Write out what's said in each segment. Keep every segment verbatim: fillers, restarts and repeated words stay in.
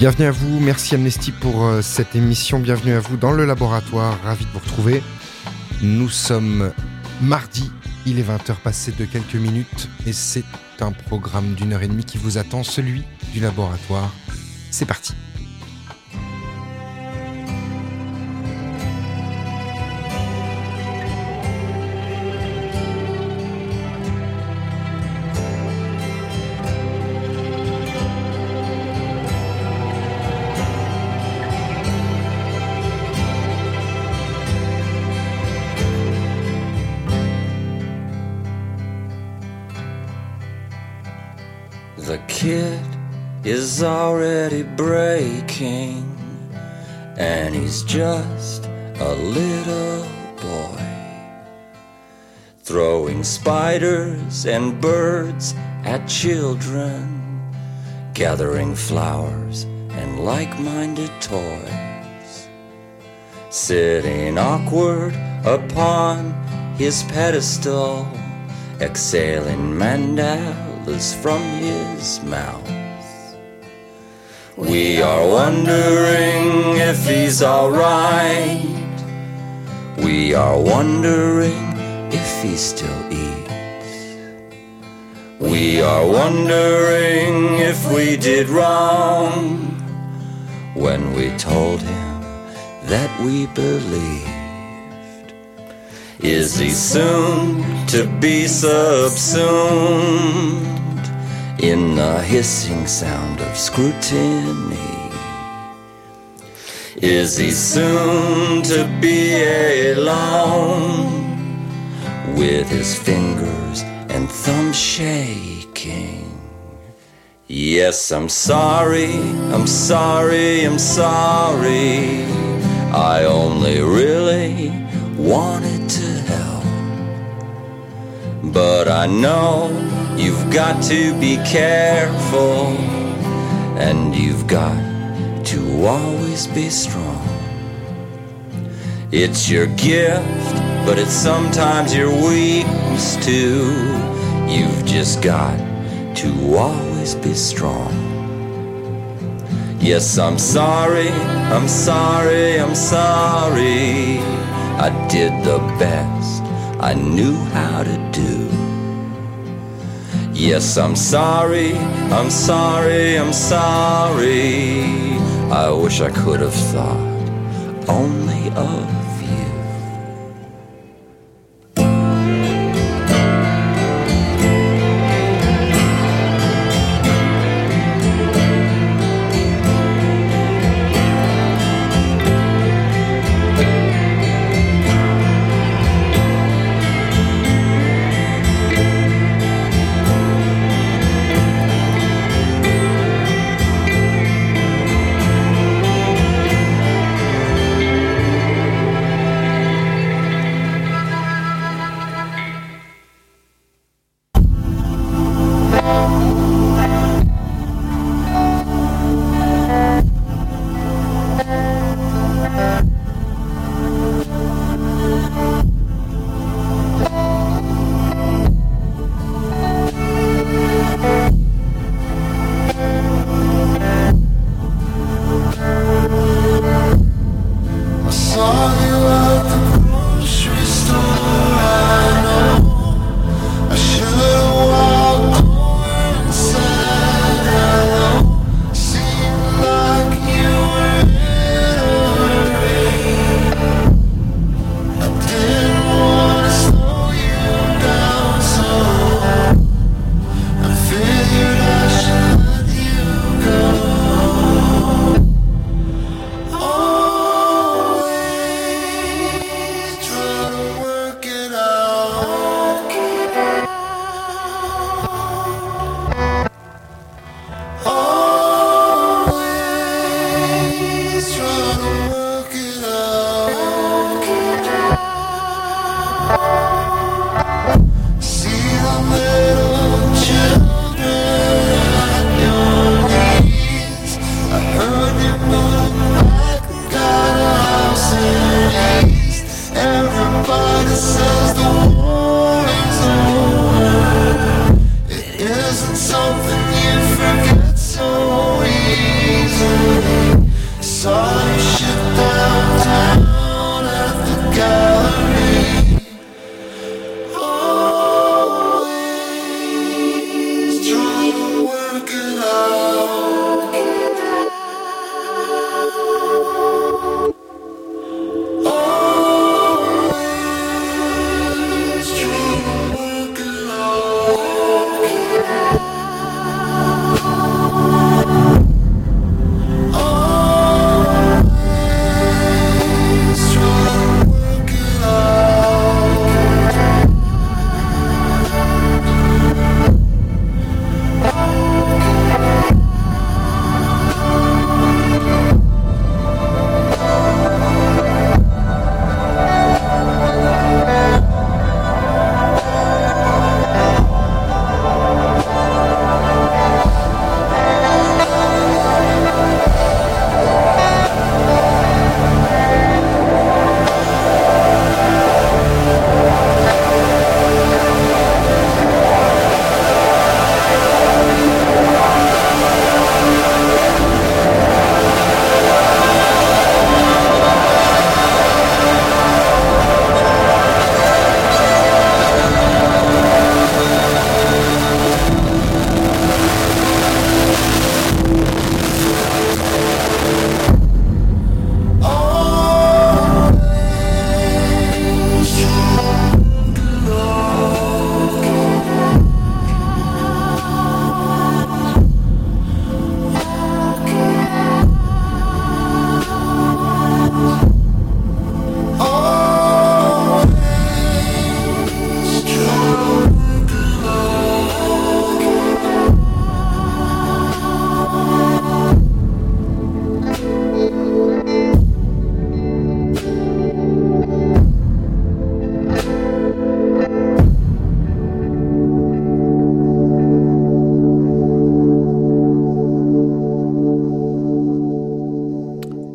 Bienvenue à vous, merci Amnesty pour euh, cette émission, bienvenue à vous dans le laboratoire, ravi de vous retrouver. Nous sommes mardi, il est vingt heures passées de quelques minutes et c'est un programme d'une heure et demie qui vous attend, celui du laboratoire. C'est parti. The kid is already breaking, and he's just a little boy, throwing spiders and birds at children, gathering flowers and like-minded toys, sitting awkward upon his pedestal, exhaling mandalas from his mouth. We are wondering if he's alright. We are wondering if he still eats. We are wondering if we did wrong when we told him that we believed. Is he soon to be subsumed in the hissing sound of scrutiny? Is he soon to be alone with his fingers and thumbs shaking? Yes, I'm sorry, I'm sorry, I'm sorry. I only really wanted to help, but I know you've got to be careful, and you've got to always be strong. It's your gift, but it's sometimes your weakness too. You've just got to always be strong. Yes, I'm sorry, I'm sorry, I'm sorry. I did the best I knew how to do. Yes, I'm sorry, I'm sorry, I'm sorry. I wish I could have thought only of you.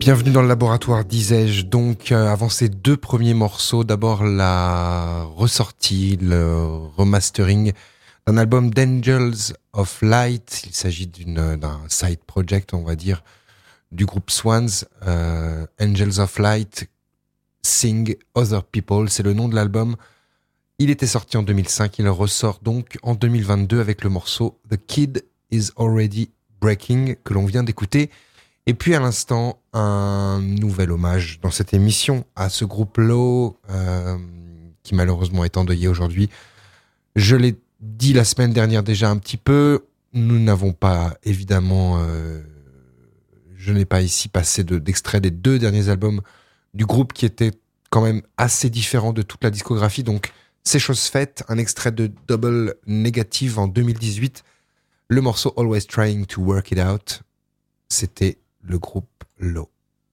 Bienvenue dans le laboratoire, disais-je. Donc, euh, avant ces deux premiers morceaux, d'abord la ressortie, le remastering d'un album d'Angels of Light. Il s'agit d'une, d'un side project, on va dire, du groupe Swans. Euh, Angels of Light, Sing Other People, c'est le nom de l'album. Il était sorti en deux mille cinq, il ressort donc en deux mille vingt-deux avec le morceau The Kid is Already Breaking que l'on vient d'écouter. Et puis à l'instant, un nouvel hommage dans cette émission à ce groupe Low euh, qui malheureusement est endeuillé aujourd'hui. Je l'ai dit la semaine dernière déjà un petit peu, nous n'avons pas évidemment, euh, je n'ai pas ici passé de, d'extrait des deux derniers albums du groupe qui étaient quand même assez différents de toute la discographie, donc c'est chose faite. Un extrait de Double Negative en deux mille dix-huit, le morceau Always Trying to Work It Out, c'était le groupe Low.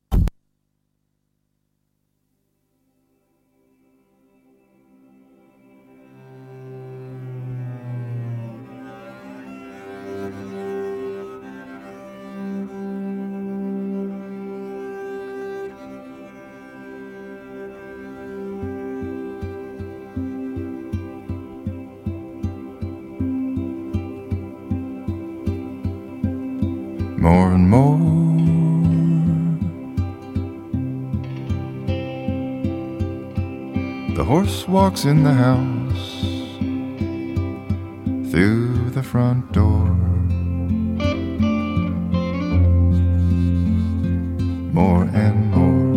More and more, the horse walks in the house through the front door. More and more,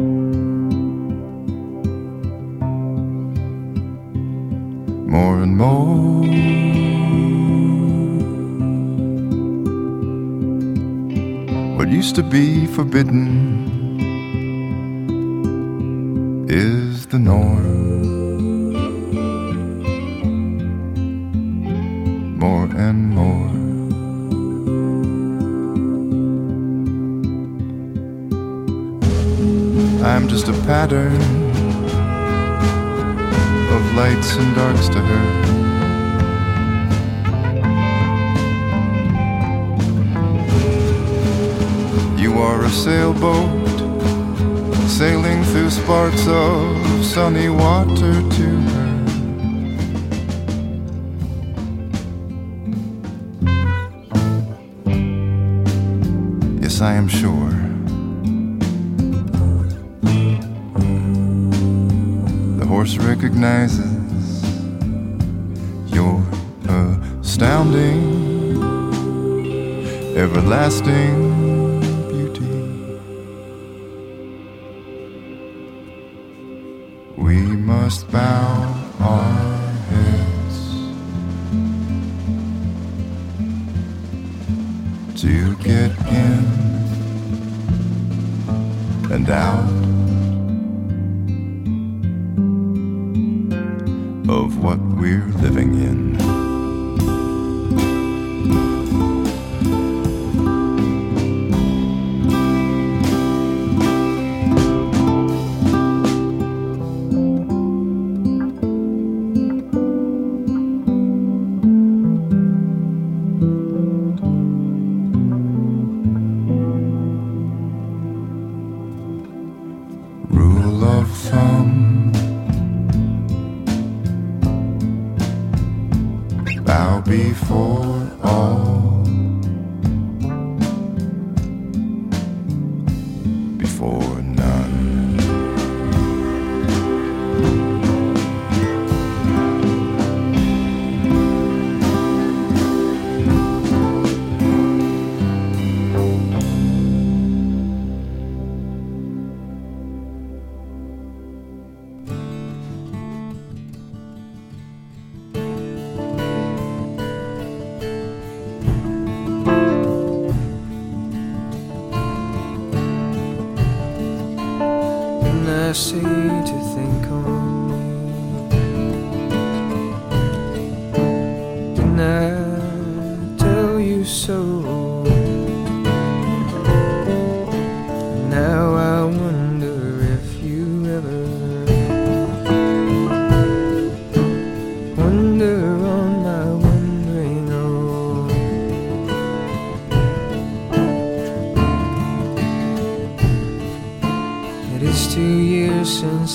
more and more. What used to be forbidden is the norm. More and more, I'm just a pattern of lights and darks to her. You are a sailboat sailing through sparks of sunny water to her. Yes, I am sure the horse recognizes your astounding, everlasting must bow our heads to get in and out of what we're living in.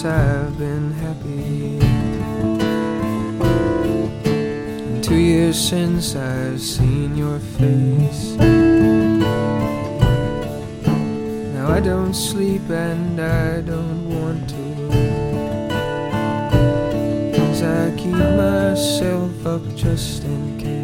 since I've been happy. Two years since I've seen your face. Now I don't sleep and I don't want to, 'cause I keep myself up just in case.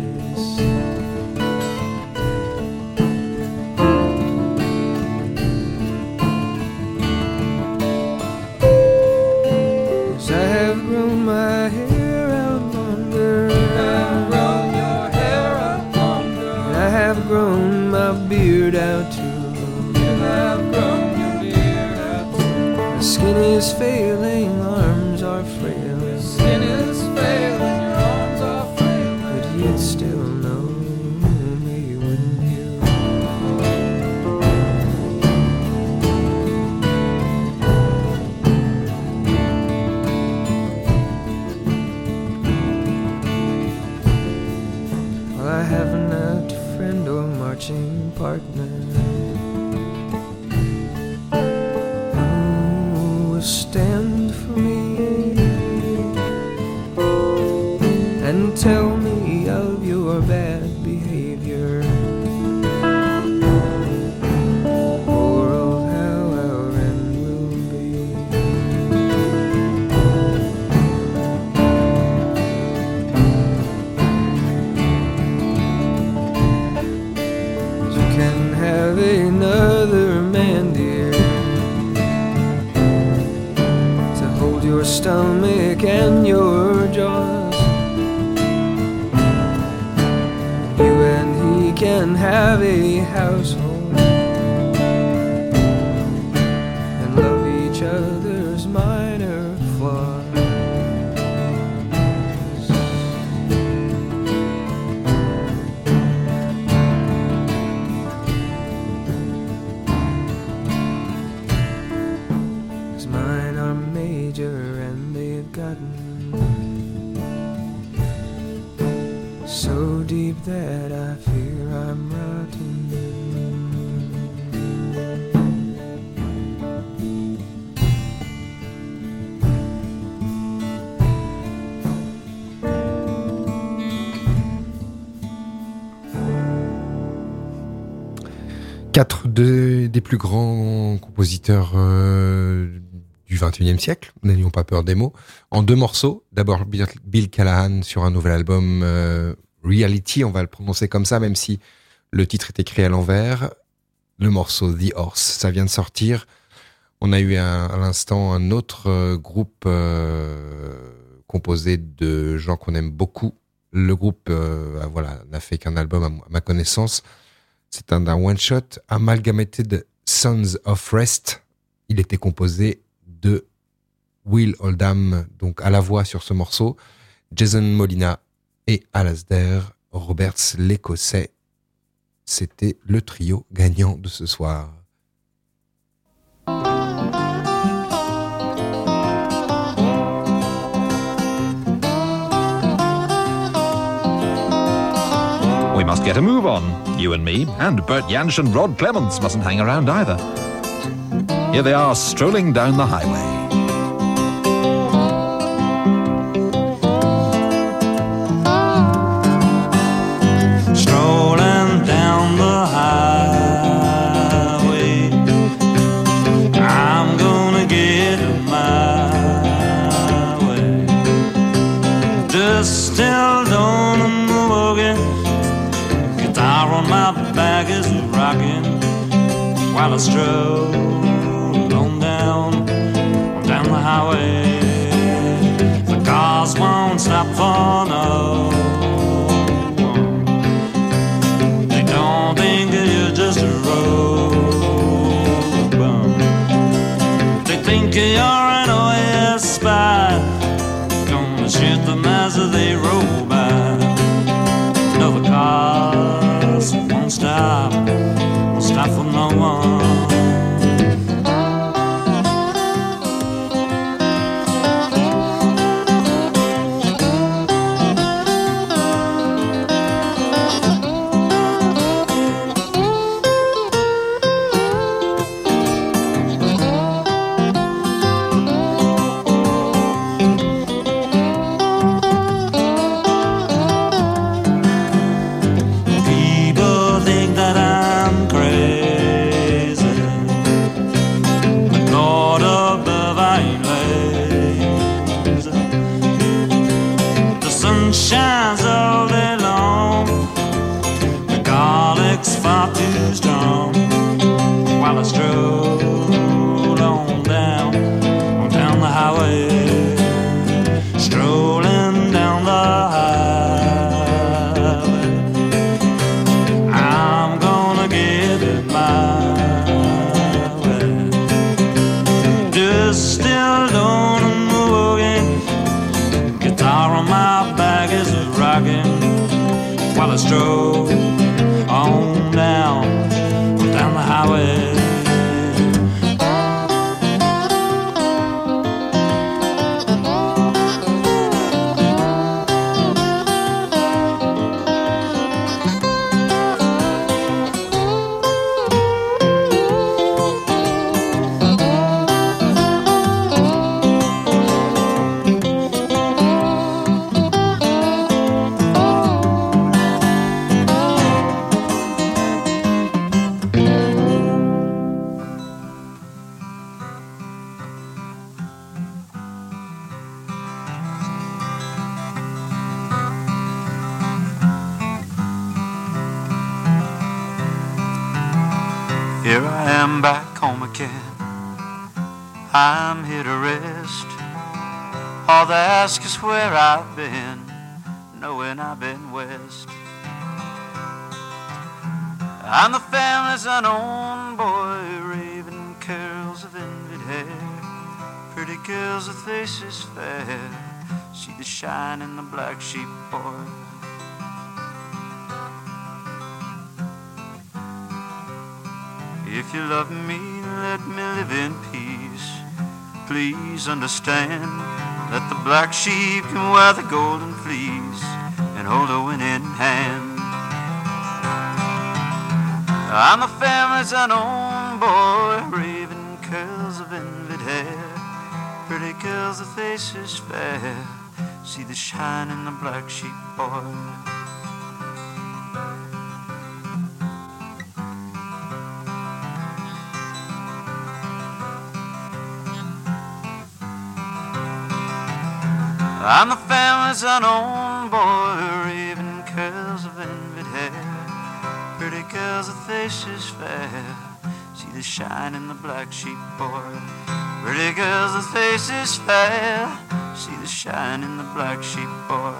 Cause I have grown my hair out longer. I've grown your hair out longer. And I have grown my beard out too. I've grown your beard out too. My skin is failing, arms are frail. Your skin is failing, your arms are frail. But you'd still know me, wouldn't you? Well, I haven't a friend or marching partner stand for me and tell me of your bad behavior, or of how our end will be. You can have another man, dear, your stomach and your jaws. You and he can have a household and love each other's minor flaws. So deep that I fear I'm rotten. Quatre de, des plus grands compositeurs euh, du vingt et unième siècle, n'ayons pas peur des mots, en deux morceaux. D'abord Bill Callahan sur un nouvel album euh, Reality, on va le prononcer comme ça, même si le titre est écrit à l'envers. Le morceau The Horse, ça vient de sortir. On a eu un, à l'instant un autre euh, groupe euh, composé de gens qu'on aime beaucoup. Le groupe euh, voilà, n'a fait qu'un album à ma connaissance. C'est un, un one-shot, Amalgamated Sons of Rest. Il était composé de Will Oldham, donc à la voix sur ce morceau, Jason Molina et Alasdair Roberts, l'Écossais. C'était le trio gagnant de ce soir. We must get a move on, you and me, and Bert Jansch and Rod Clements mustn't hang around either. Here they are, strolling down the highway. Strolling down the highway, I'm gonna get my way. Just till dawn in the bogey, guitar on my back is rocking while I stroll on down, down the highway. The cars won't stop for no one. They don't think that you're just a road bum. They think you're an O S spy, gonna shoot them as they roll by. No, the cars won't stop, won't stop for no one. while I drove on down, down the highway. Here I am back home again. I'm here to rest. All they ask is where I've been, knowing I've been west. I'm the family's unknown boy, raven curls of envied hair, pretty girls with faces fair, see the shine in the black sheep boy. If you love me, let me live in peace. Please understand that the black sheep can wear the golden fleece and hold a winning hand. I'm the family's unknown boy, raven curls of envied hair, pretty girls with faces fair, see the shine in the black sheep boy. I'm the family's unknown boy, raven curls of envied hair, pretty girls with faces fair, see the shine in the black sheep boy. Pretty girls with faces fair, see the shine in the black sheep boy.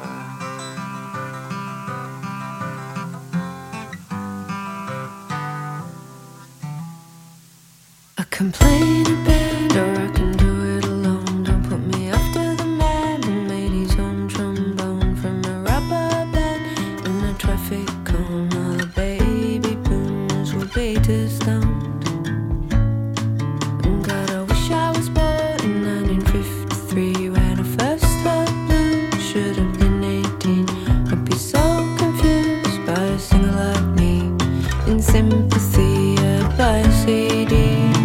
I complain a bit, or I can do it alone. Don't put me off to the man who made his own trombone from a rubber band in a traffic cone. All the baby boomers will be too stoned. And God, I wish I was born in nineteen fifty-three when I first heard blues. Should have been eighteen. I'd be so confused by a singer like me, in sympathy, I'd buy a C D.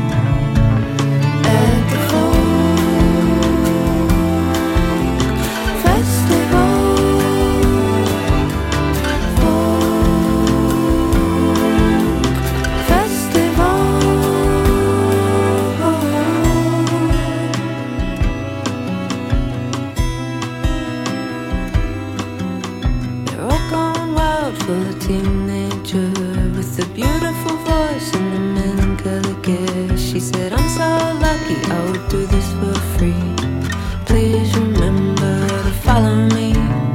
She said, I'm so lucky I would do this for free. Please remember to follow me.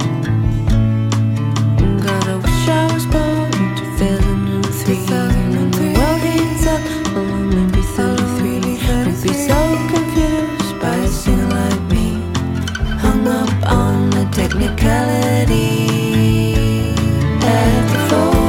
God, I wish I was born in two thousand three. When the world heats up, I'll only be thirty-three. I'd be so confused by a singer like me, hung up on the technicality at the phone.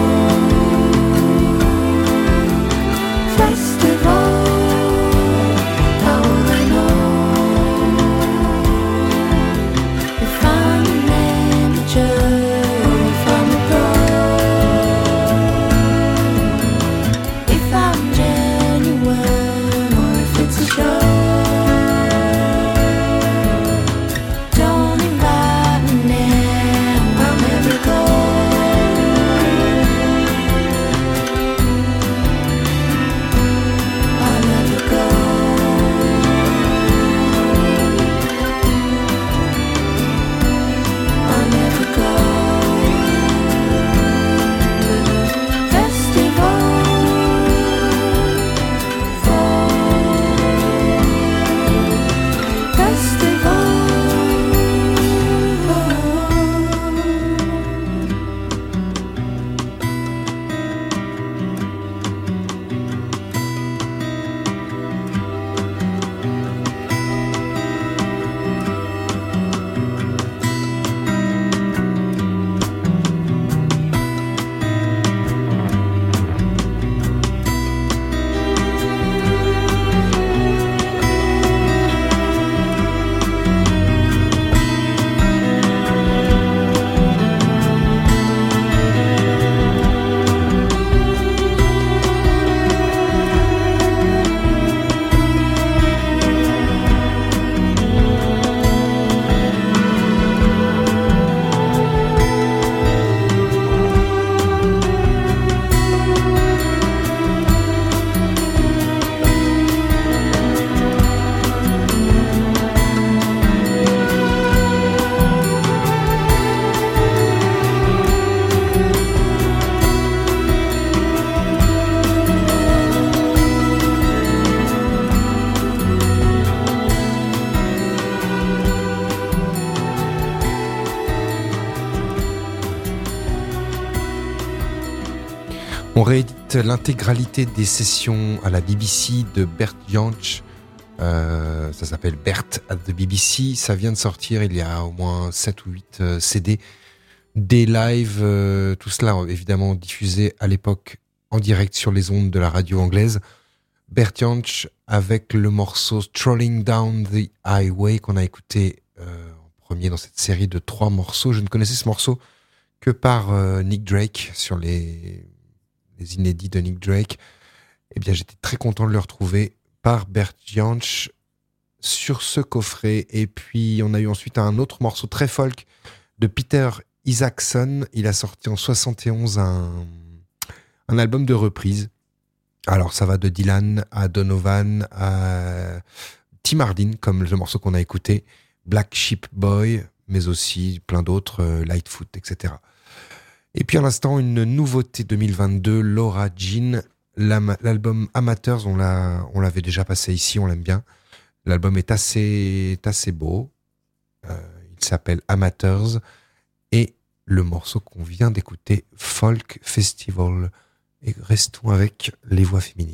On réédite l'intégralité des sessions à la B B C de Bert Jansch. Euh, ça s'appelle Bert at the B B C. Ça vient de sortir il y a au moins sept ou huit euh, C D. Des lives, euh, tout cela évidemment diffusé à l'époque en direct sur les ondes de la radio anglaise. Bert Jansch avec le morceau Strolling Down the Highway qu'on a écouté euh, en premier dans cette série de trois morceaux. Je ne connaissais ce morceau que par euh, Nick Drake sur les, les inédits de Nick Drake. Eh bien, j'étais très content de le retrouver par Bert Jansch sur ce coffret. Et puis, on a eu ensuite un autre morceau très folk de Peter Isaacson. Il a sorti en soixante et onze un, un album de reprise. Alors, ça va de Dylan à Donovan à Tim Hardin, comme le morceau qu'on a écouté, Black Sheep Boy, mais aussi plein d'autres, euh, Lightfoot, et cetera. Et puis à l'instant, une nouveauté deux mille vingt-deux, Laura Jean, l'album Amateurs, on, l'a, on l'avait déjà passé ici, on l'aime bien. L'album est assez, est assez beau, euh, il s'appelle Amateurs, et le morceau qu'on vient d'écouter, Folk Festival. Et restons avec les voix féminines.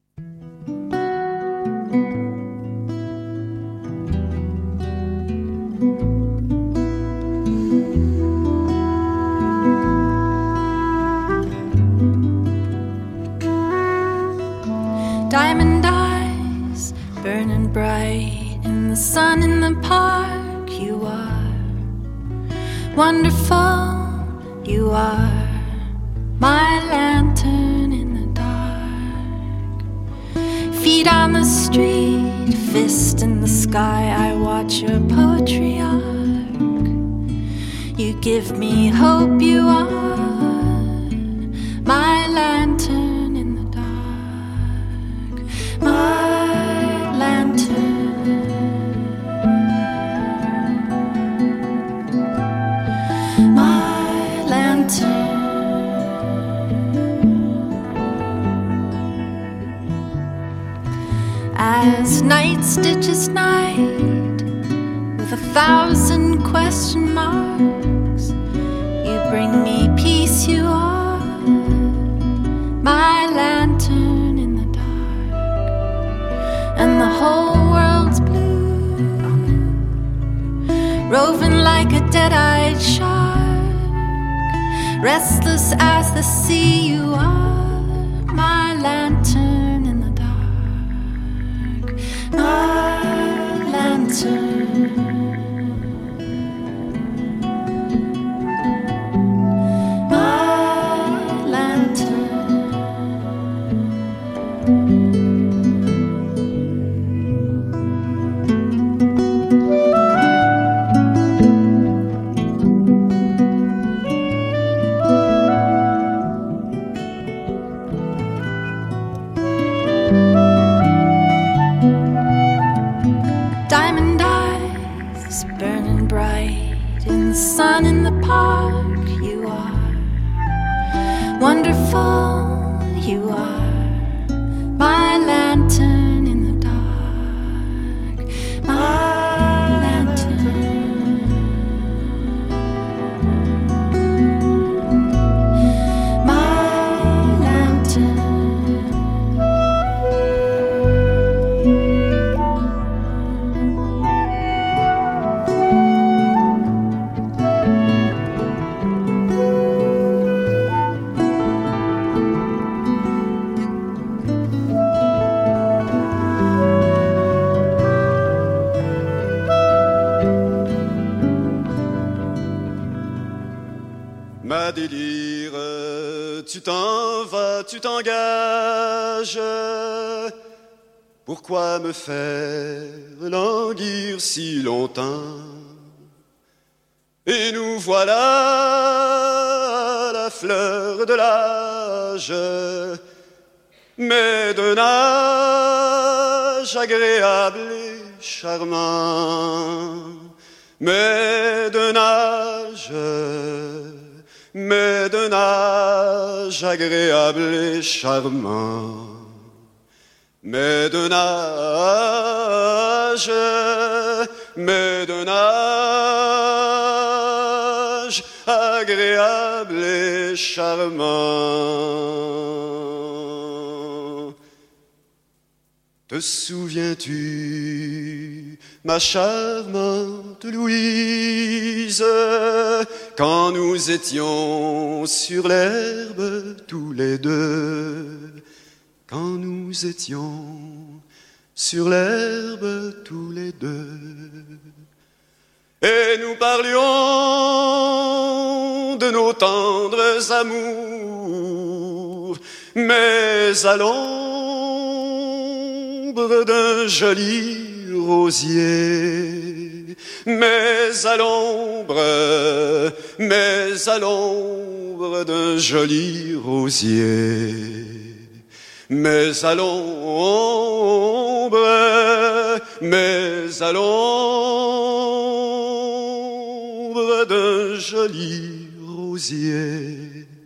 Diamond eyes burning bright in the sun in the park. You are wonderful, you are my lantern in the dark. Feet on the street, fist in the sky, I watch your poetry arc. You give me hope, you are my lantern in the dark. My lantern, my lantern. As night stitches night with a thousand question marks, you bring me peace, you are my lantern in the dark. And the whole world's blue, roving like a dead-eyed shark, restless as the sea, you are my lantern in the dark. My lantern, my lantern. Sun in the park, you are wonderful, you are my lantern in the dark, my lantern, my lantern. Ma délire, tu t'en vas, tu t'engages. Pourquoi me faire languir si longtemps? Et nous voilà à la fleur de l'âge, mais d'un âge agréable et charmant, mais d'un âge, mais d'un âge agréable et charmant, mais d'un âge, mais d'un âge agréable agréable et charmant. Te souviens-tu, ma charmante Louise, quand nous étions sur l'herbe tous les deux, quand nous étions sur l'herbe tous les deux, et nous parlions de nos tendres amours, mais à l'ombre d'un joli rosier, mais à l'ombre, mais à l'ombre d'un joli rosier, mais à l'ombre, mais à l'ombre d'un joli rosier.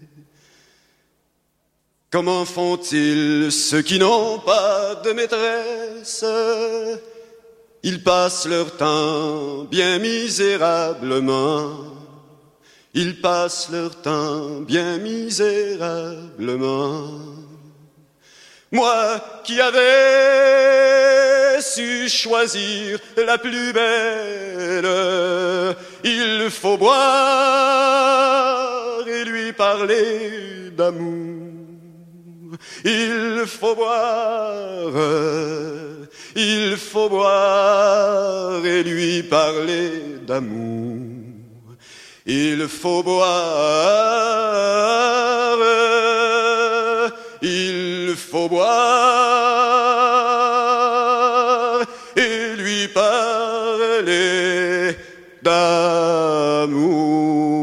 Comment font-ils ceux qui n'ont pas de maîtresse? Ils passent leur temps bien misérablement. Ils passent leur temps bien misérablement. Moi qui avais su choisir la plus belle, il faut boire et lui parler d'amour. Il faut boire, il faut boire et lui parler d'amour. Il faut boire, il faut boire et lui parler d'amour.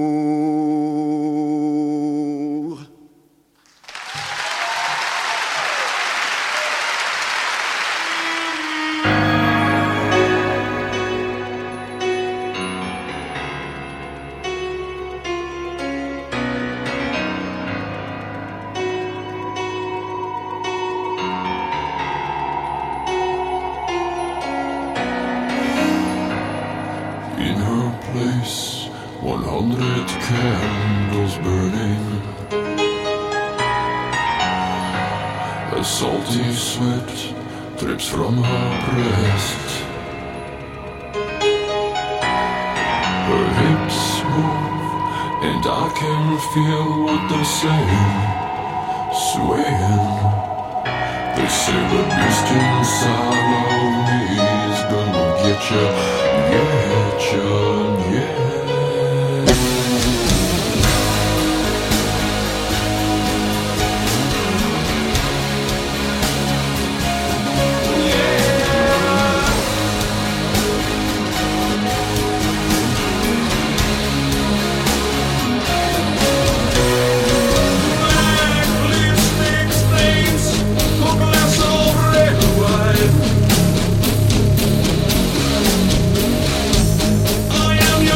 Candles burning, a salty sweat drips from her breast. Her hips move, and I can feel what they're saying, swaying. They say the beast inside of me is gonna get ya, get ya, yeah. I am your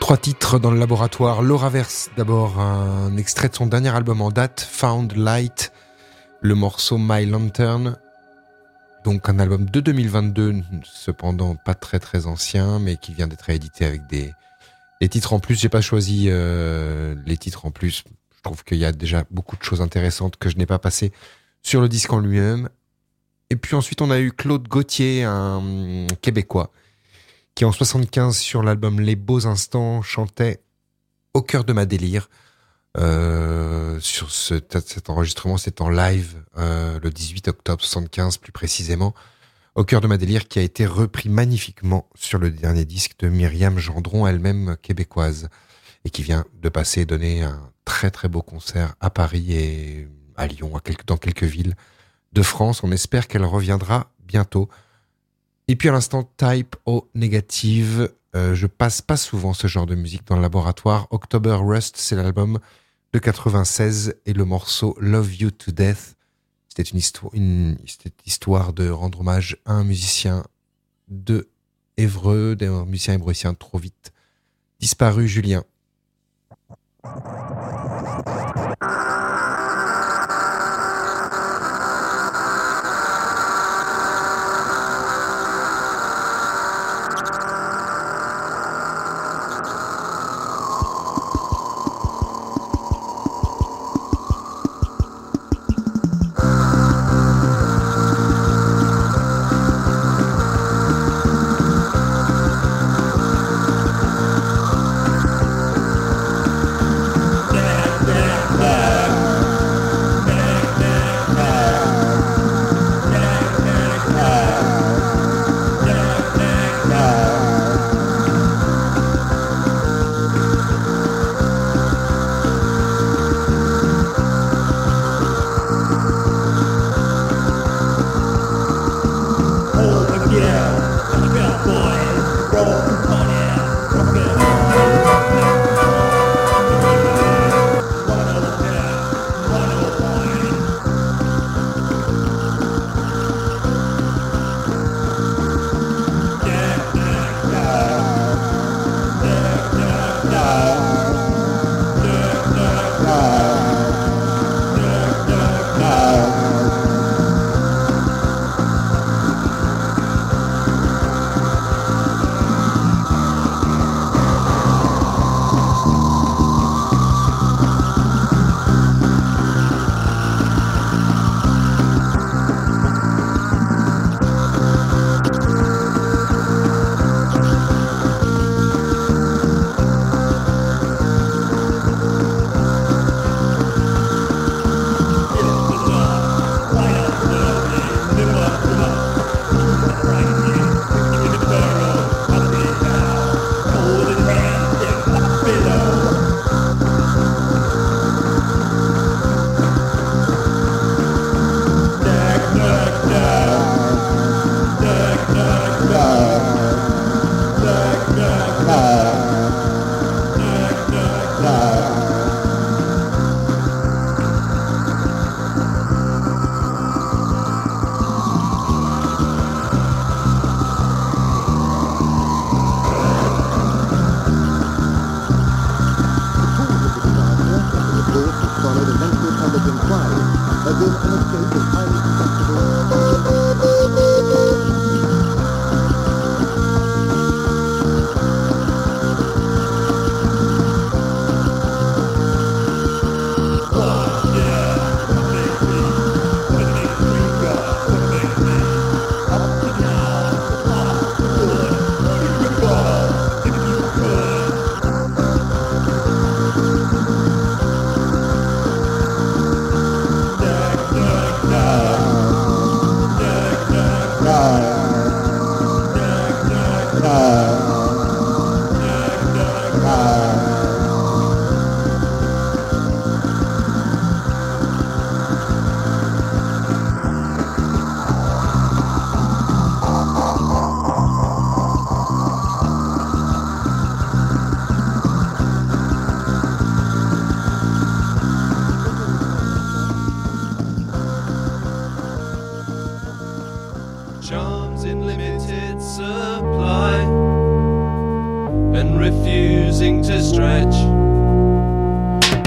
Trois titres dans le laboratoire. Laura Verse, d'abord un extrait de son dernier album en date, Found Light, le morceau My Lantern, donc un album de deux mille vingt-deux, cependant pas très très ancien, mais qui vient d'être réédité avec des, des titres en plus. J'ai pas choisi euh, les titres en plus, je trouve qu'il y a déjà beaucoup de choses intéressantes que je n'ai pas passées sur le disque en lui-même. Et puis ensuite on a eu Claude Gauthier, un Québécois, qui en soixante-quinze sur l'album Les Beaux Instants chantait Au cœur de ma délire. Euh, sur ce, cet enregistrement, c'est en live euh, le dix-huit octobre soixante-quinze plus précisément. Au cœur de ma délire, qui a été repris magnifiquement sur le dernier disque de Myriam Gendron, elle-même québécoise, et qui vient de passer et donner un très très beau concert à Paris et à Lyon, à quelques, dans quelques villes de France. On espère qu'elle reviendra bientôt. Et puis à l'instant, Type O Negative. Euh, je passe pas souvent ce genre de musique dans le laboratoire. October Rust, c'est l'album de quatre-vingt-seize et le morceau Love You to Death. C'était une histoire, une, c'était histoire de rendre hommage à un musicien de Évreux, d'un musicien hébrétien trop vite disparu, Julien. Yeah.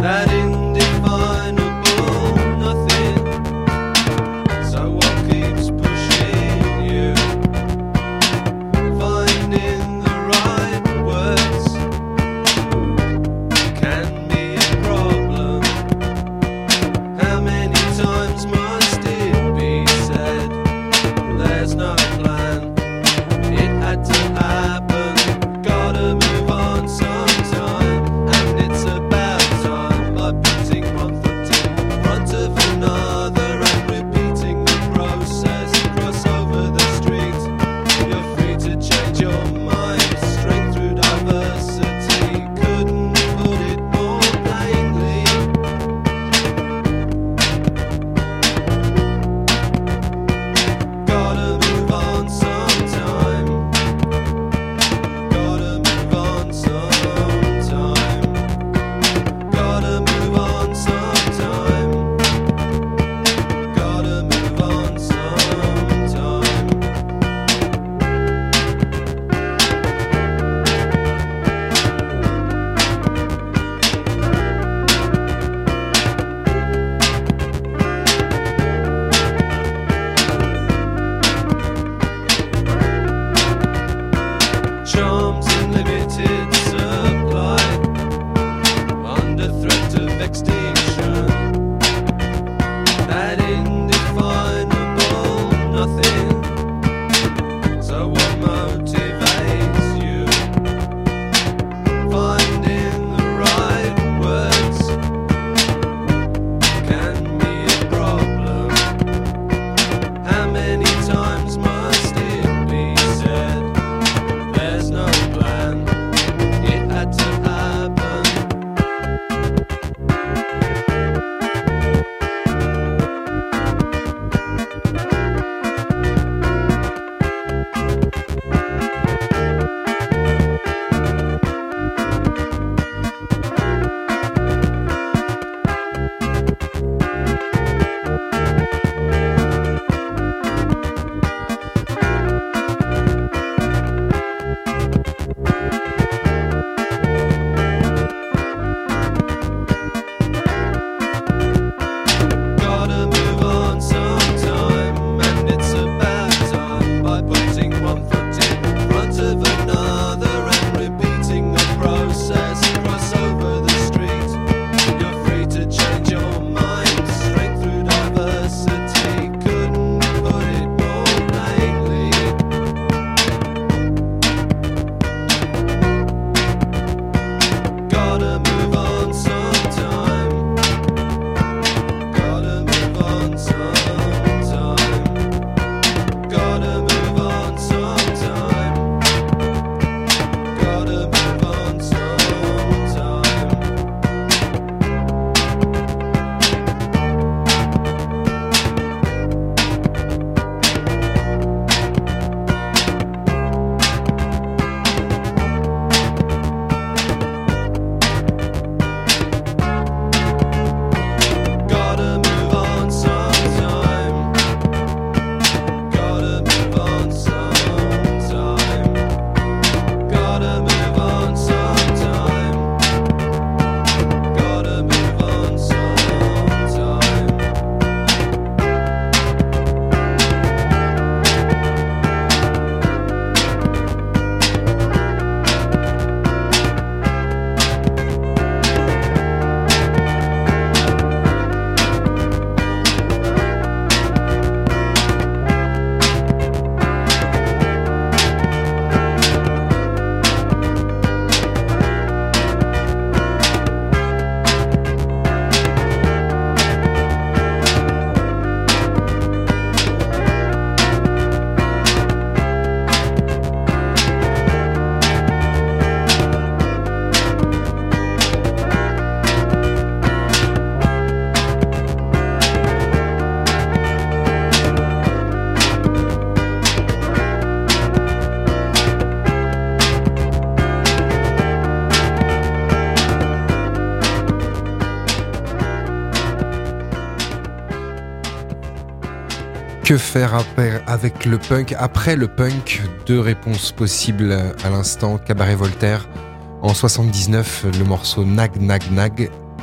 Que faire avec le punk après le punk? Deux réponses possibles à l'instant. Cabaret Voltaire en soixante-dix-neuf, le morceau Nag Nag Nag,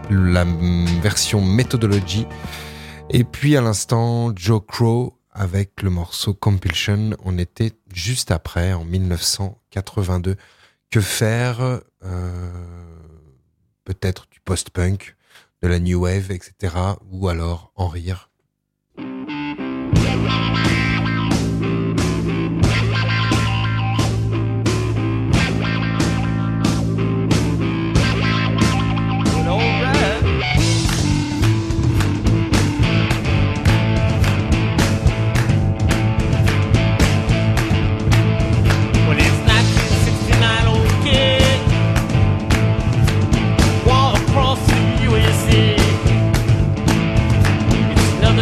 la version Methodology. Et puis à l'instant, Joe Crow avec le morceau Compulsion. On était juste après, en dix-neuf cent quatre-vingt-deux. Que faire euh, peut-être du post-punk, de la new wave, et cetera. Ou alors en rire. It's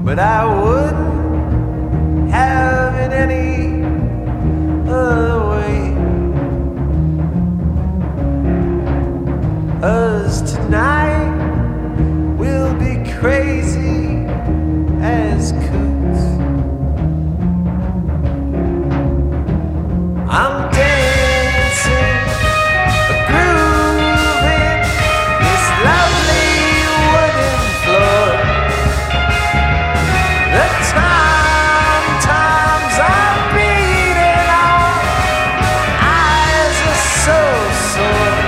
but I wouldn't have it any other way. 'Cause tonight we'll be crazy as coots. I'm dancing, grooving this lovely wooden floor. The time, times are beating on, eyes are so sore.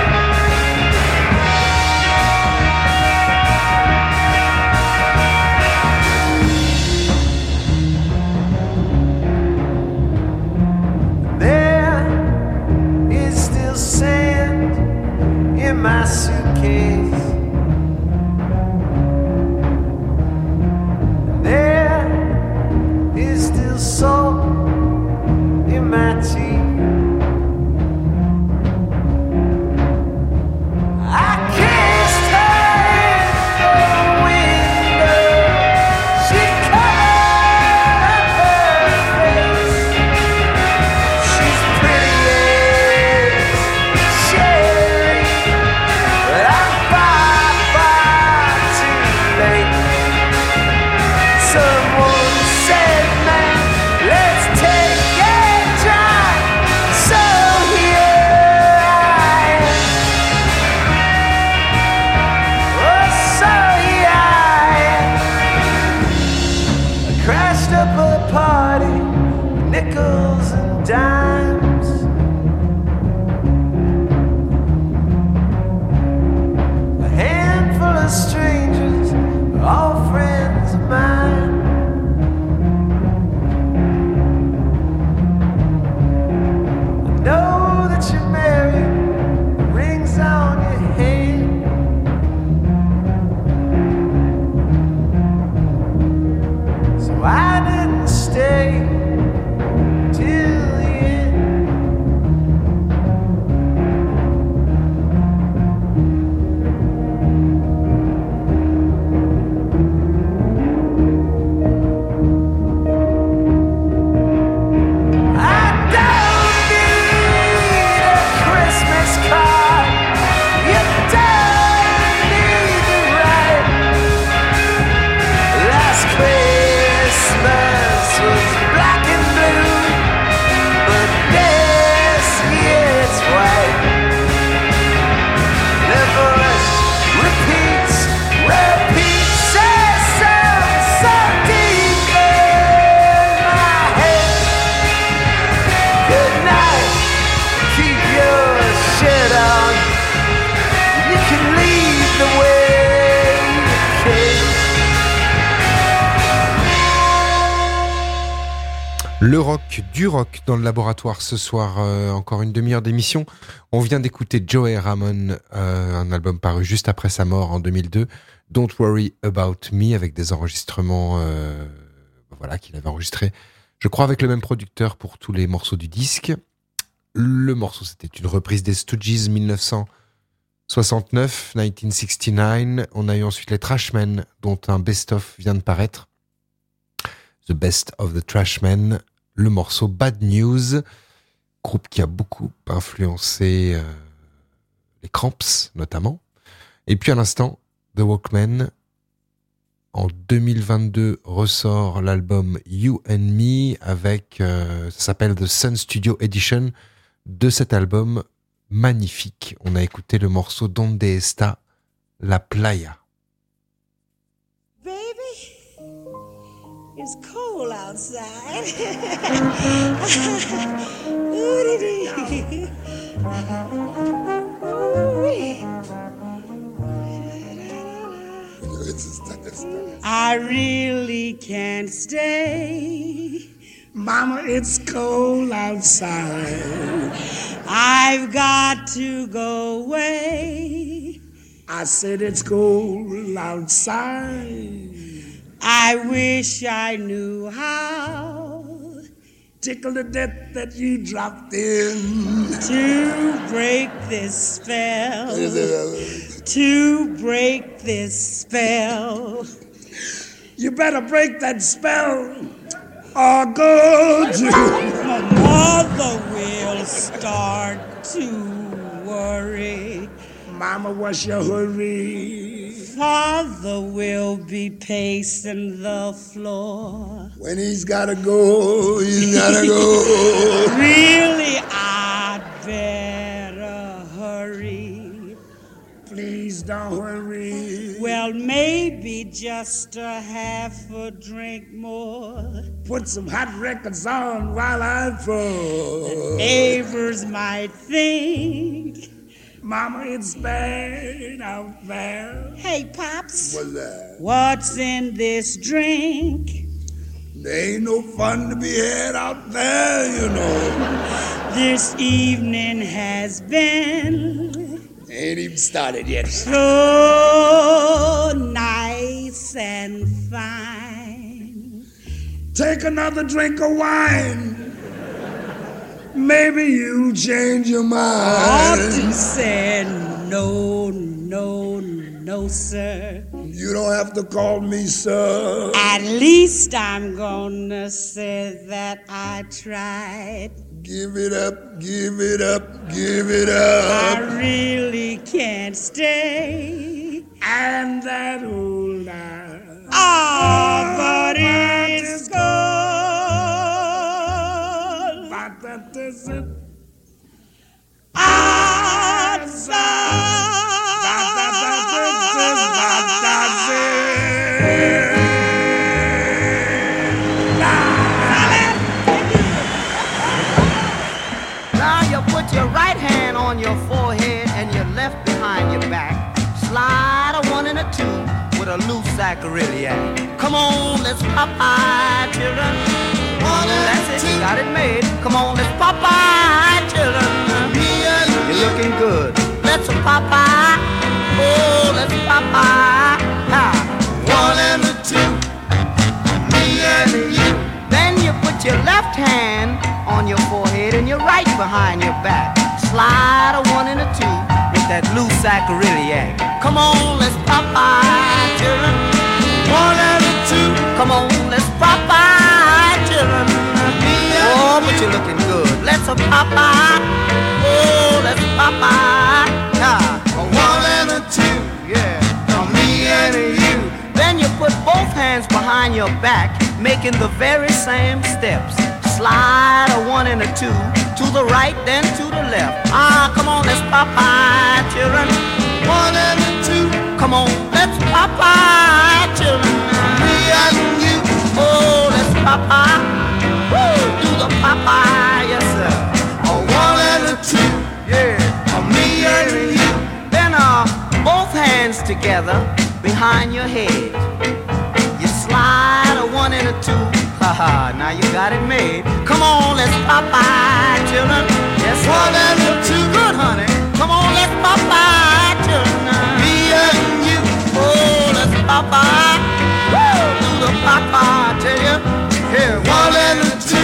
There is still sand in my suitcase. There is still salt in my tea. I kissed her in the window. She covered her face. She's pretty as Sherry, but I'm far, far too late. Someone said, man, let's take a drive. So here I am. Oh, so here I am. I crashed up a party, nickels and dimes. A handful of strangers, all friends of mine. I know that you're married, rings on your hand. So I didn't stay till the end. I don't need a Christmas card. You don't need to write. Last Christmas was black and blue, but this year's white. The voice repeats, repeats, says something so deep in my head. Good night, keep your shit on. You can leave the way you came. Le rock, du rock dans le laboratoire ce soir, euh, encore une demi-heure d'émission. On vient d'écouter Joey Ramone, euh, un album paru juste après sa mort en deux mille deux, Don't Worry About Me, avec des enregistrements euh, voilà, qu'il avait enregistrés, je crois avec le même producteur pour tous les morceaux du disque. Le morceau, c'était une reprise des Stooges dix-neuf cent soixante-neuf, dix-neuf soixante-neuf. On a eu ensuite les Trashmen, dont un best-of vient de paraître. The Best of the Trashmen, le morceau Bad News, groupe qui a beaucoup influencé euh, les Cramps notamment. Et puis à l'instant, The Walkmen. En deux mille vingt-deux ressort l'album You and Me avec, euh, ça s'appelle The Sun Studio Edition. De cet album magnifique, on a écouté le morceau Donde Está La Playa. It's cold outside. I really can't stay. Mama, it's cold outside. I've got to go away. I said it's cold outside. I wish I knew how. Tickle the death that you dropped in. To break this spell. To break this spell. You better break that spell or go to. Mother will start to worry. Mama, what's your hurry? Father will be pacing the floor. When he's gotta go, he's gotta go. Really, I'd better hurry. Please don't hurry. Well, maybe just a half a drink more. Put some hot records on while I'm full. The neighbors might think, Mama, it's bad out there. hey, Pops, What's that? what's in this drink? There ain't no fun to be had out there, you know. This evening has been Ain't even started yet. so nice and fine. Take another drink of wine. Maybe you change your Ought to mind. say no, no, no, sir. You don't have to call me sir. At least I'm gonna say that I tried. Give it up, give it up, give it I up. really can't stay. And that old eye. Ah, but it's gone. But that is it. Outside. But that is it. But that's it. Now you put your right hand on your forehead and your left behind your back. Slide a one and a two with a loose sacroiliac. Come on, let's Popeye, children. That's it, you got it made. Come on, let's Popeye, children. You're looking good. Let's Popeye. Oh, let's Popeye. Ha. One and a two. Me and you. Then you put your left hand on your forehead and your right behind your back. Slide a one and a two with that loose sacroiliac. Come on, let's Popeye, children. One and a two. Come on, let's Popeye, children. Oh, but you're looking good. Let's a Popeye. Oh, let's Popeye. Ah, a one and a two. Yeah, for me and you. Then you put both hands behind your back, making the very same steps. Slide a one and a two to the right, then to the left. Ah, come on, let's Popeye, children. One and a two. Come on, let's Popeye, children. Me and you. Oh, let's Popeye. Woo, do the Popeye, yes sir. A one and a two. Yeah, a me and you. Then uh, both hands together behind your head. You slide a one and a two. Haha, now you got it made. Come on, let's Popeye, children. Yes, one and a two. Good, honey. Come on, let's Popeye, children. Me and you. Oh, let's Popeye. Woo, do the Popeye, I tell you. Here, one and a two.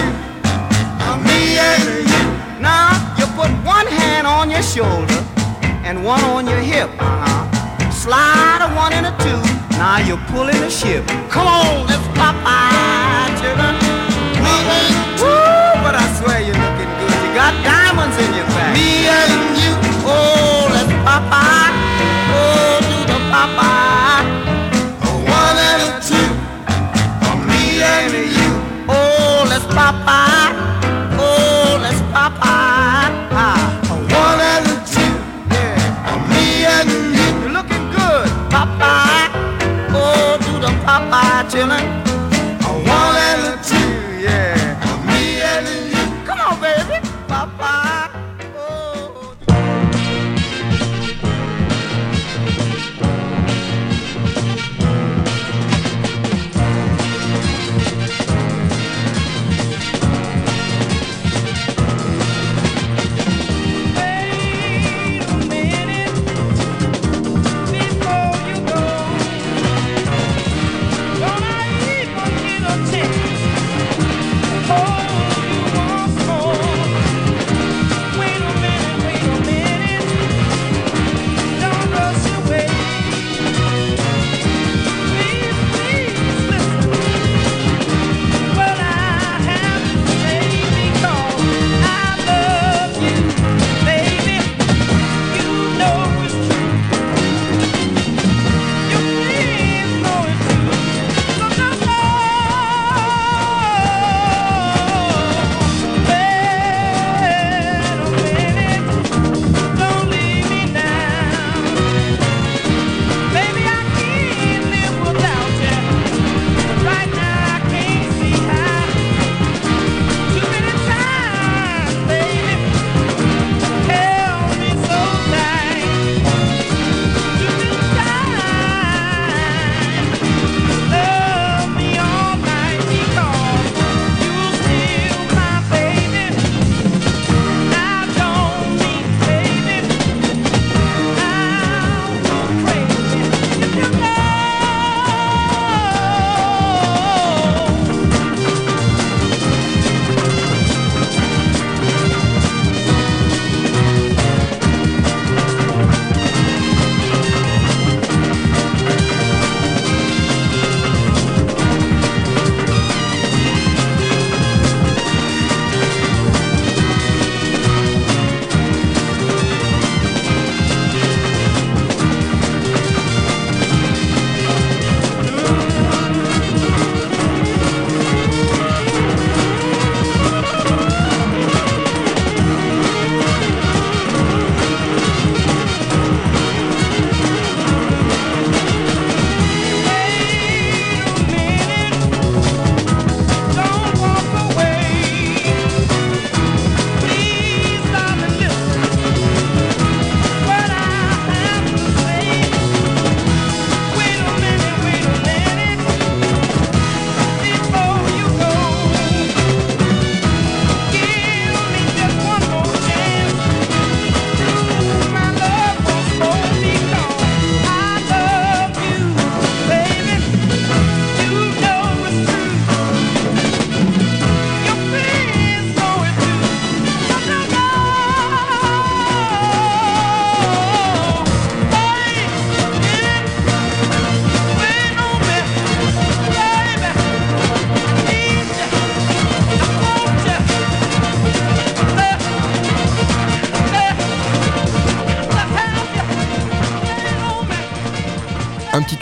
Me and you. Now, you put one hand on your shoulder and one on your hip. Uh-huh. Slide a one and a two. Now you're pulling a ship. Come on, let's Popeye, children. Woo, but I swear you're looking good. You got diamonds in your back. Me and you. Oh, let's Popeye. Oh, do the Popeye. A one and a two. Me and you. Oh, let's Popeye. Oh, let's Popeye. Ah, a one and a two. Yeah, me and you. You're looking good, Popeye. Oh, do the Popeye, children. A one and a two, yeah. Me and you. Come on, baby. Popeye. Oh. Before you go, gonna eat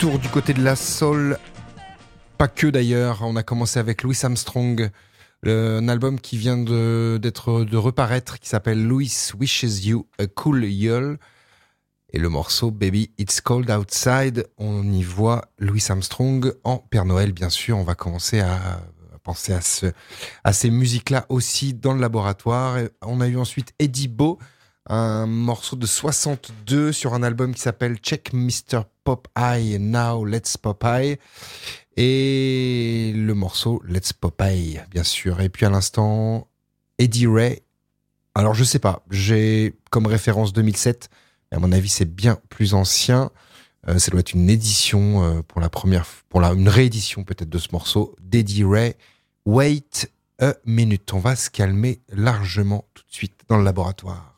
retour du côté de la soul. Pas que d'ailleurs, on a commencé avec Louis Armstrong, le, un album qui vient de, d'être, de reparaître, qui s'appelle Louis Wishes You a Cool Yule. Et le morceau Baby It's Cold Outside, on y voit Louis Armstrong en Père Noël, bien sûr. On va commencer à, à penser à, ce, à ces musiques-là aussi dans le laboratoire. Et on a eu ensuite Eddie Bo, un morceau de soixante-deux sur un album qui s'appelle Check mister Popeye, Now Let's Popeye. Et le morceau Let's Popeye, bien sûr. Et puis à l'instant, Eddie Ray. Alors je sais pas, j'ai comme référence deux mille sept, mais à mon avis c'est bien plus ancien. Euh, ça doit être une édition euh, pour la première, pour la, une réédition peut-être de ce morceau d'Eddie Ray. Wait a minute. On va se calmer largement tout de suite dans le laboratoire.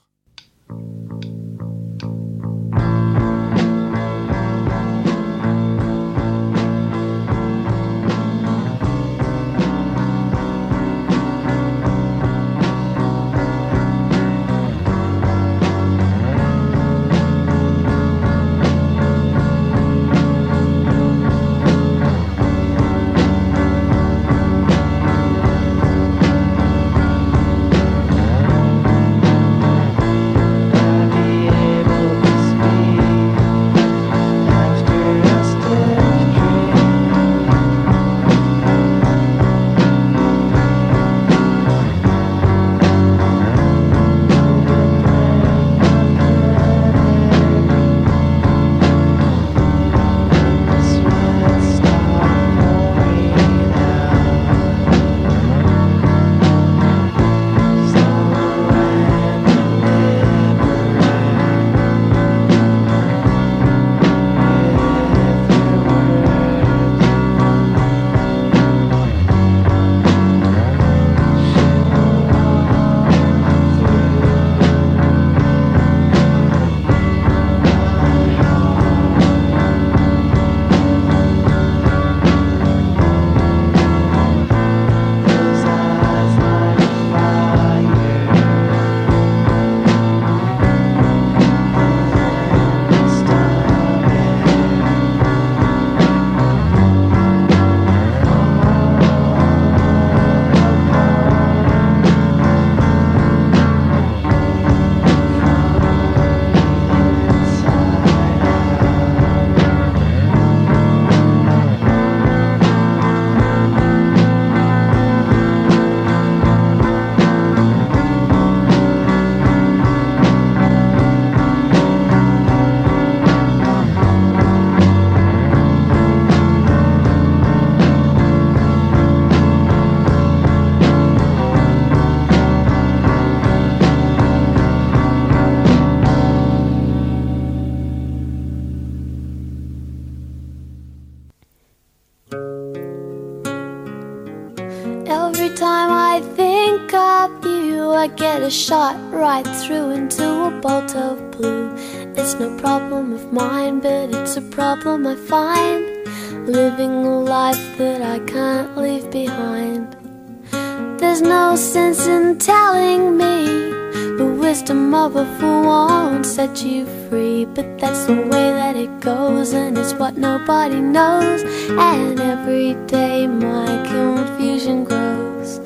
A shot right through into a bolt of blue. It's no problem of mine, but it's a problem I find, living a life that I can't leave behind. There's no sense in telling me the wisdom of a fool won't set you free, but that's the way that it goes, and it's what nobody knows. And every day my confusion grows.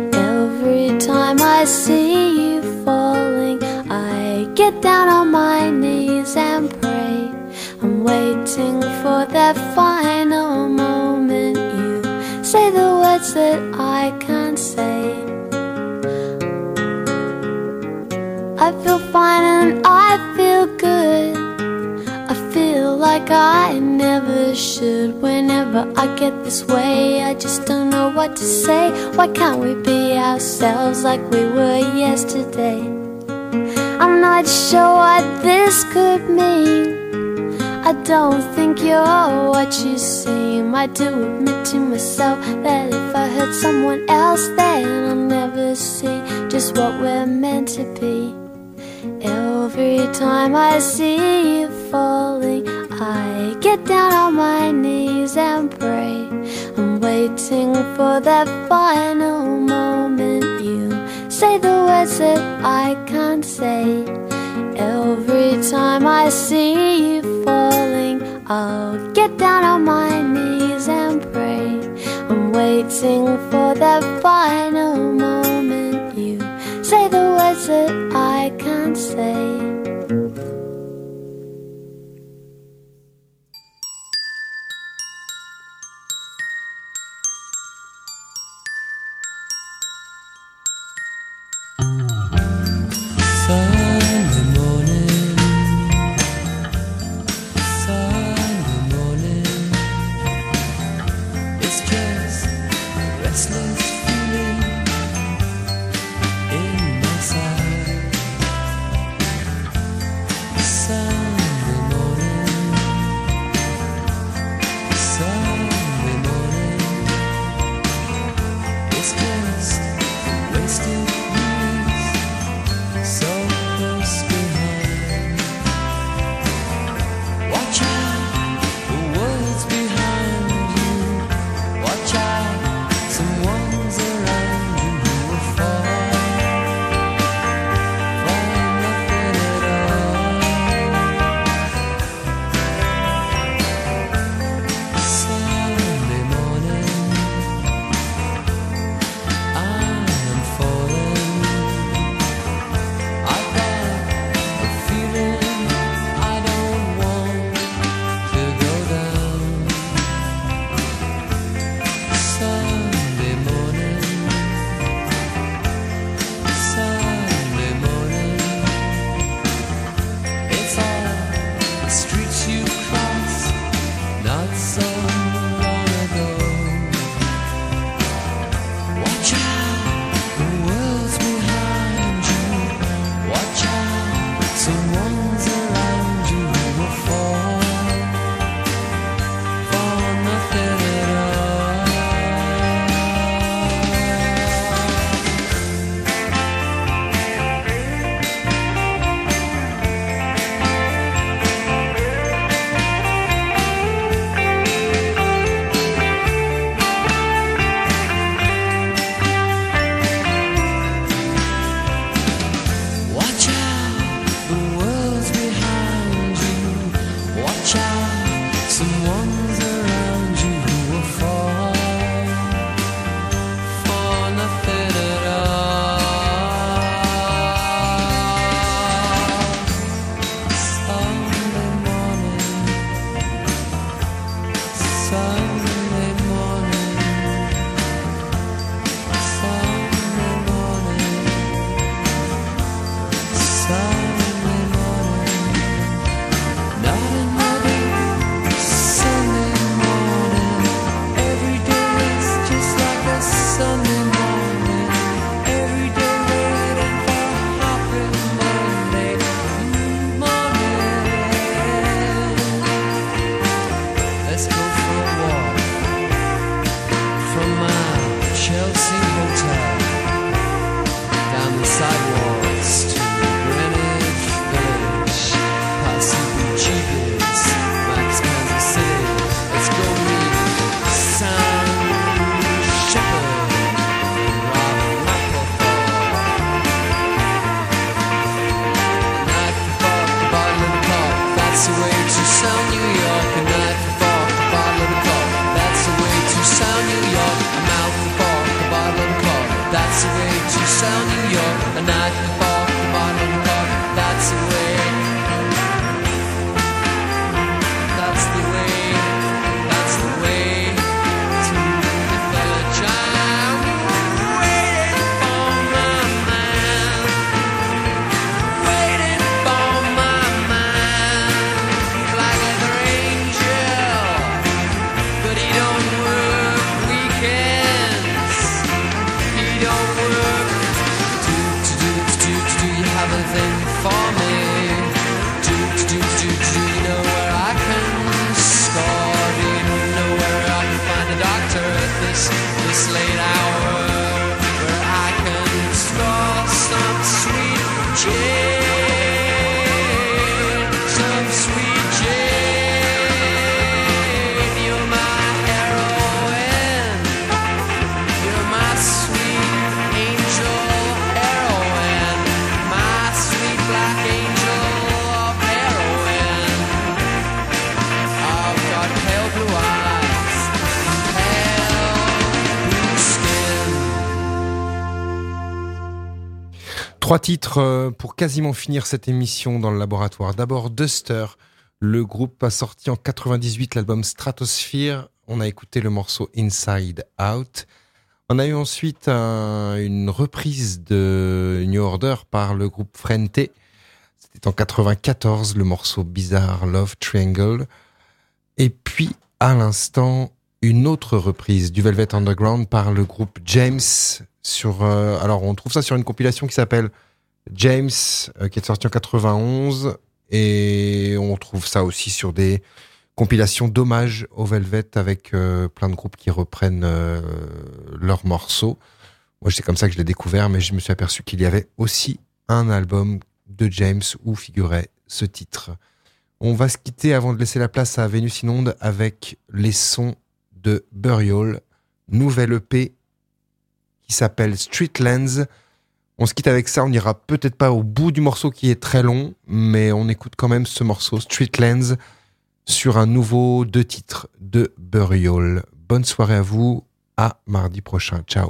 Every time I see you falling, I get down on my knees and pray. I'm waiting for that final moment. You say the words that I can't say. I feel fine and I feel good. I feel like I never should. Whenever I get this way, I just don't know what to say. Why can't we be ourselves like we were yesterday? I'm not sure what this could mean. I don't think you're what you seem. I do admit to myself that if I hurt someone else, then I'll never see just what we're meant to be. Every time I see you falling, I get down on my knees and pray. I'm waiting for that final moment. You say the words that I can't say. Every time I see you falling, I'll get down on my knees and pray. I'm waiting for that final moment. You say the words that I can't say. Trois titres pour quasiment finir cette émission dans le laboratoire. D'abord Duster, le groupe a sorti en quatre-vingt-dix-huit l'album Stratosphere. On a écouté le morceau Inside Out. On a eu ensuite un, une reprise de New Order par le groupe Frente. C'était en quatre-vingt-quatorze, le morceau Bizarre Love Triangle. Et puis, à l'instant, une autre reprise du Velvet Underground par le groupe James. Sur, euh, alors, on trouve ça sur une compilation qui s'appelle James, euh, qui est sortie en quatre-vingt-onze. Et on trouve ça aussi sur des compilations d'hommage au Velvet avec euh, plein de groupes qui reprennent euh, leurs morceaux. Moi, c'est comme ça que je l'ai découvert, mais je me suis aperçu qu'il y avait aussi un album de James où figurait ce titre. On va se quitter avant de laisser la place à Vénus in Onde avec les sons de Burial, nouvelle E P qui s'appelle Streetlands. On se quitte avec ça, on n'ira peut-être pas au bout du morceau qui est très long, mais on écoute quand même ce morceau Streetlands sur un nouveau deux titres de Burial. Bonne soirée à vous, à mardi prochain. Ciao.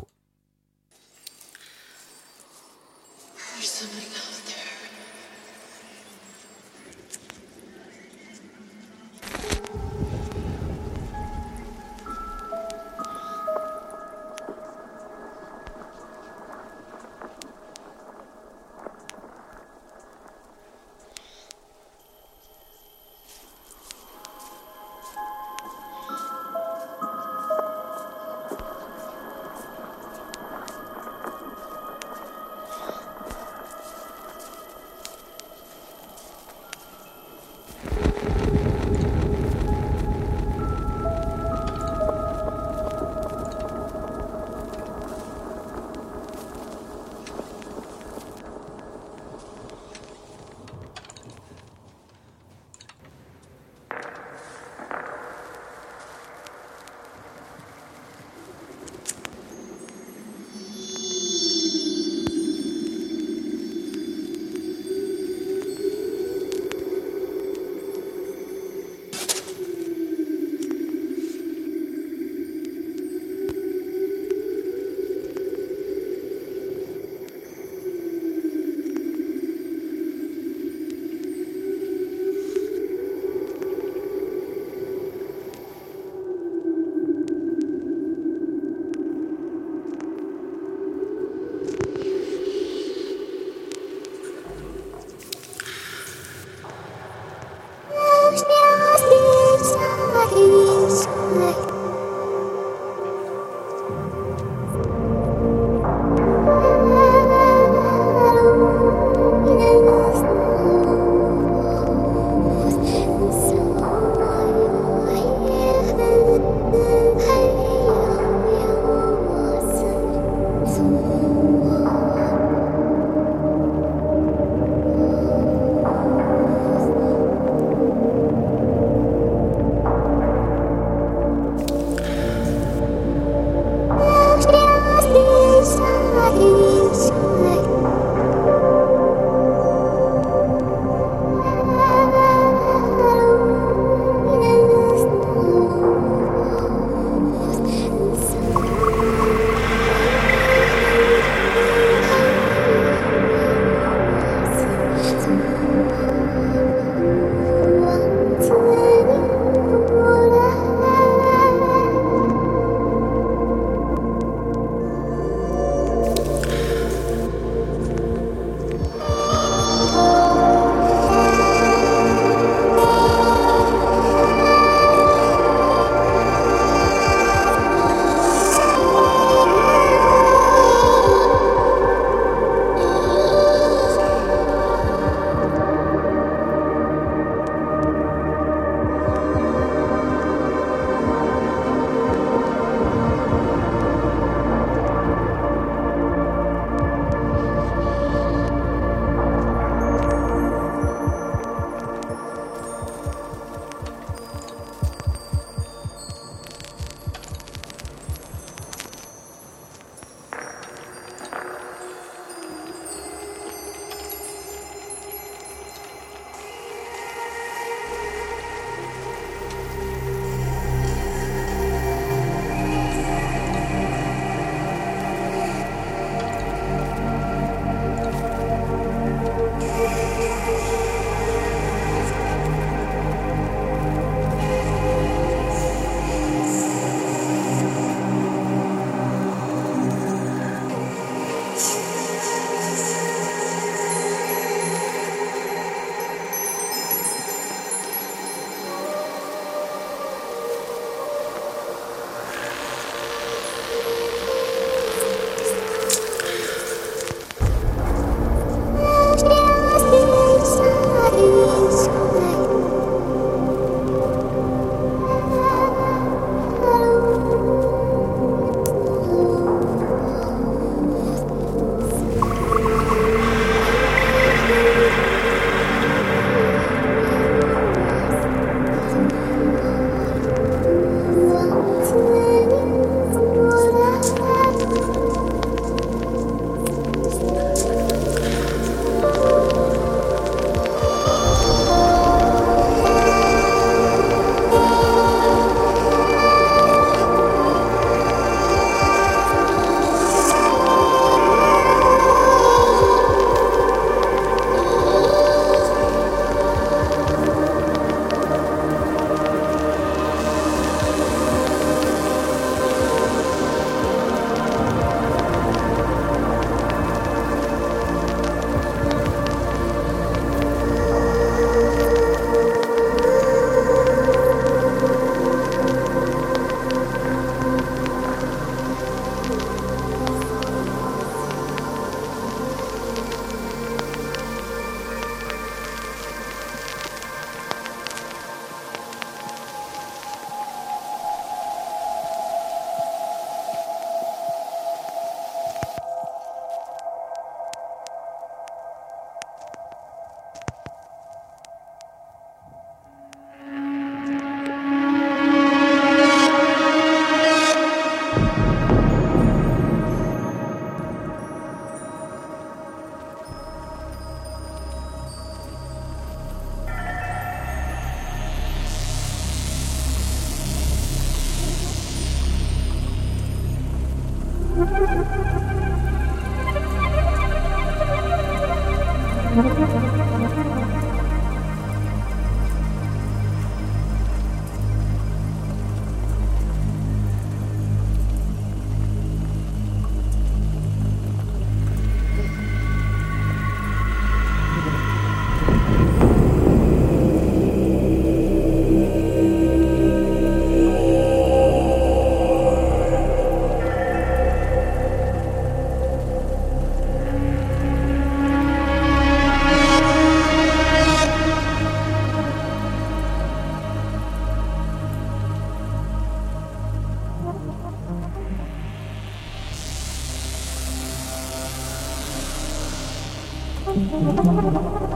Thank you.